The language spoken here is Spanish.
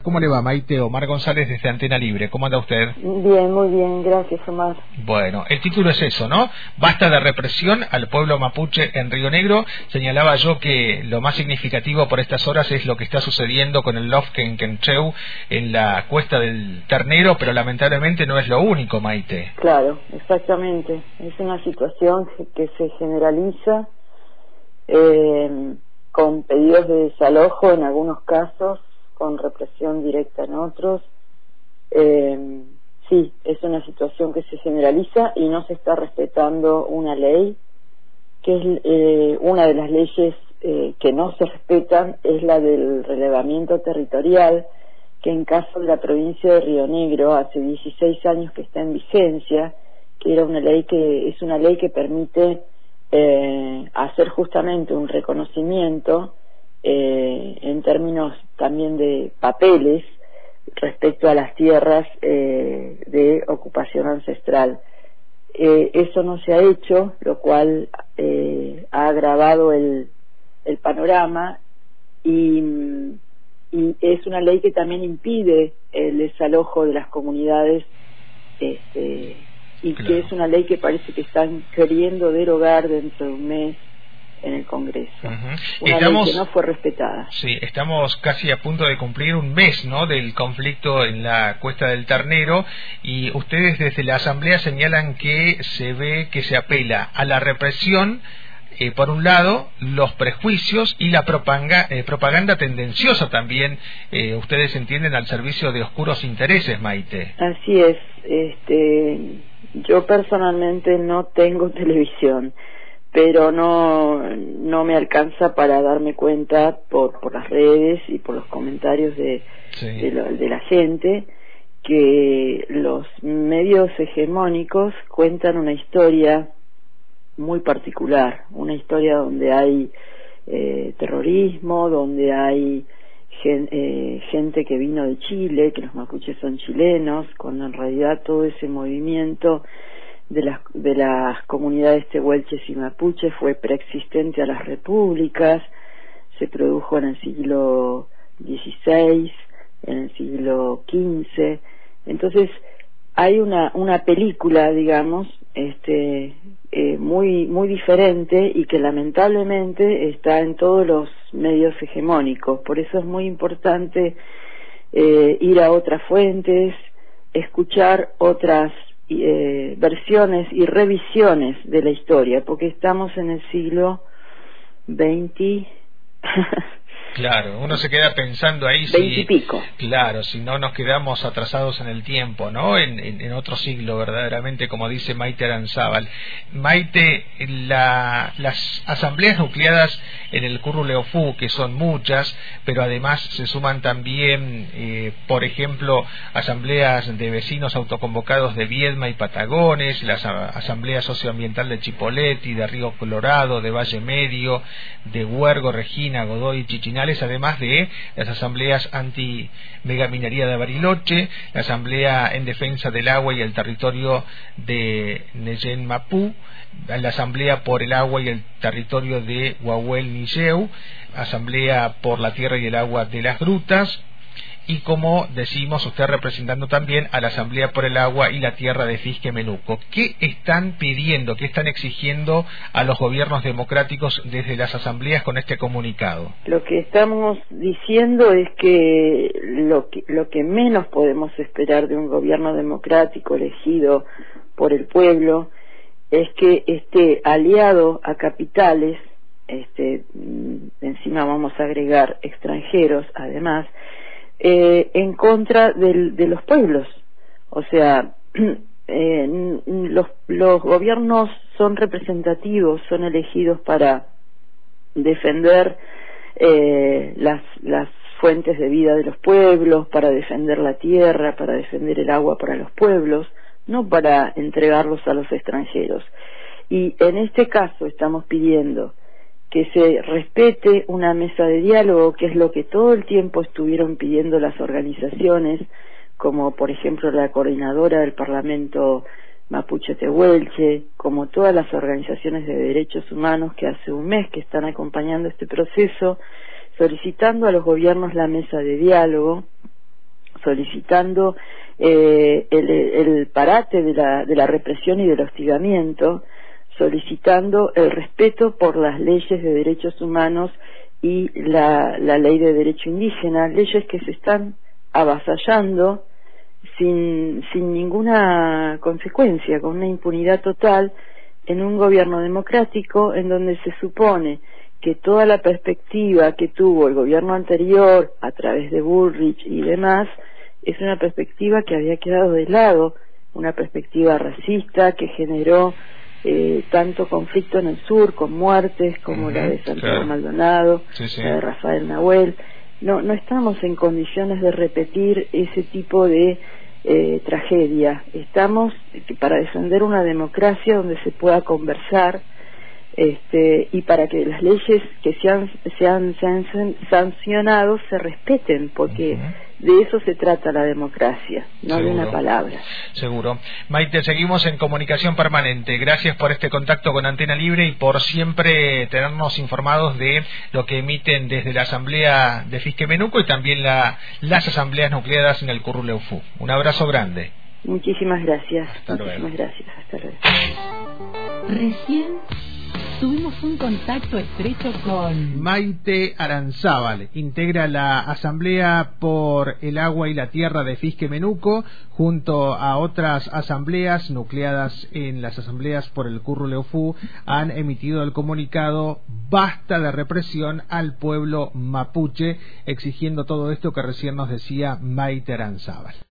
¿Cómo le va, Maite? Omar González desde Antena Libre. ¿Cómo anda usted? Bien, muy bien, gracias, Omar. Bueno, el título es eso, ¿no? Basta de represión al pueblo mapuche en Río Negro. Señalaba yo que lo más significativo por estas horas es lo que está sucediendo con el Lofkenkencheu en la Cuesta del Ternero, pero lamentablemente no es lo único, Maite. Claro, exactamente. Es una situación que se generaliza con pedidos de desalojo en algunos casos, con represión directa en otros. Sí, es una situación que se generaliza y no se está respetando una ley, que es una de las leyes que no se respetan, es la del relevamiento territorial, que en caso de la provincia de Río Negro hace 16 años que está en vigencia, que era una ley es una ley que permite hacer justamente un reconocimiento en términos también de papeles respecto a las tierras de ocupación ancestral. Eso no se ha hecho, lo cual ha agravado el panorama y es una ley que también impide el desalojo de las comunidades y Claro. que es una ley que parece que están queriendo derogar dentro de un mes en el Congreso. Una ley que no fue respetada. Sí, estamos casi a punto de cumplir un mes, ¿no?, del conflicto en la Cuesta del Ternero, y ustedes desde la Asamblea señalan que se ve que se apela a la represión, por un lado, los prejuicios y la propaganda tendenciosa también, ustedes entienden, al servicio de oscuros intereses, Maite. Así es. Yo personalmente no tengo televisión, pero no me alcanza para darme cuenta por las redes y por los comentarios de la gente, que los medios hegemónicos cuentan una historia muy particular, una historia donde hay terrorismo, donde hay gente que vino de Chile, que los mapuches son chilenos, cuando en realidad todo ese movimiento de las comunidades tehuelches y mapuches fue preexistente a las repúblicas, se produjo en el siglo XVI, en el siglo XV. Entonces hay una película, digamos, muy diferente, y que lamentablemente está en todos los medios hegemónicos. Por eso es muy importante ir a otras fuentes, escuchar otras versiones y revisiones de la historia, porque estamos en el siglo XX. Claro, uno se queda pensando ahí si, claro, si no nos quedamos atrasados en el tiempo, ¿no? En otro siglo, verdaderamente, como dice Maite Aranzábal. Maite, las asambleas nucleadas en el Curruleofú, que son muchas, pero además se suman también, por ejemplo, asambleas de vecinos autoconvocados de Viedma y Patagones, la asamblea socioambiental de Chipoleti, de Río Colorado, de Valle Medio, de Huergo, Regina, Godoy y Chichinales, además de las asambleas anti-megaminería de Bariloche, la asamblea en defensa del agua y el territorio de Neyen Mapú, la asamblea por el agua y el territorio de Huahuel Nilleu, asamblea por la tierra y el agua de las grutas, y, como decimos, usted representando también a la Asamblea por el Agua y la Tierra de Fisque Menuco. ¿Qué están pidiendo, qué están exigiendo a los gobiernos democráticos desde las asambleas con este comunicado? Lo que estamos diciendo es que lo que menos podemos esperar de un gobierno democrático elegido por el pueblo es que esté aliado a capitales, encima vamos a agregar extranjeros, además, en contra de los pueblos. O sea, los gobiernos son representativos, son elegidos para defender las fuentes de vida de los pueblos, para defender la tierra, para defender el agua para los pueblos, no para entregarlos a los extranjeros. Y en este caso estamos pidiendo que se respete una mesa de diálogo, que es lo que todo el tiempo estuvieron pidiendo las organizaciones, como por ejemplo la coordinadora del Parlamento Mapuche Tehuelche, como todas las organizaciones de derechos humanos que hace un mes que están acompañando este proceso, solicitando a los gobiernos la mesa de diálogo, solicitando el parate de la represión y del hostigamiento, solicitando el respeto por las leyes de derechos humanos y la ley de derecho indígena, leyes que se están avasallando sin ninguna consecuencia, con una impunidad total, en un gobierno democrático en donde se supone que toda la perspectiva que tuvo el gobierno anterior a través de Bullrich y demás es una perspectiva que había quedado de lado, una perspectiva racista que generó tanto conflicto en el sur con muertes como la de Santiago Maldonado, la de Rafael Nahuel. No estamos en condiciones de repetir ese tipo de tragedia. Estamos para defender una democracia donde se pueda conversar, y para que las leyes que se han sancionado se respeten, porque de eso se trata la democracia, no de una palabra. Seguro. Maite, seguimos en comunicación permanente. Gracias por este contacto con Antena Libre y por siempre tenernos informados de lo que emiten desde la Asamblea de Fisquemenuco y también las asambleas nucleadas en el Curruleufú. Un abrazo grande. Muchísimas gracias. Hasta luego. Gracias. Hasta luego. Recién tuvimos un contacto estrecho con Maite Aranzábal, integra la Asamblea por el Agua y la Tierra de Fisquemenuco, junto a otras asambleas nucleadas en las asambleas por el Curruleufú, han emitido el comunicado "Basta de represión al pueblo mapuche", exigiendo todo esto que recién nos decía Maite Aranzábal.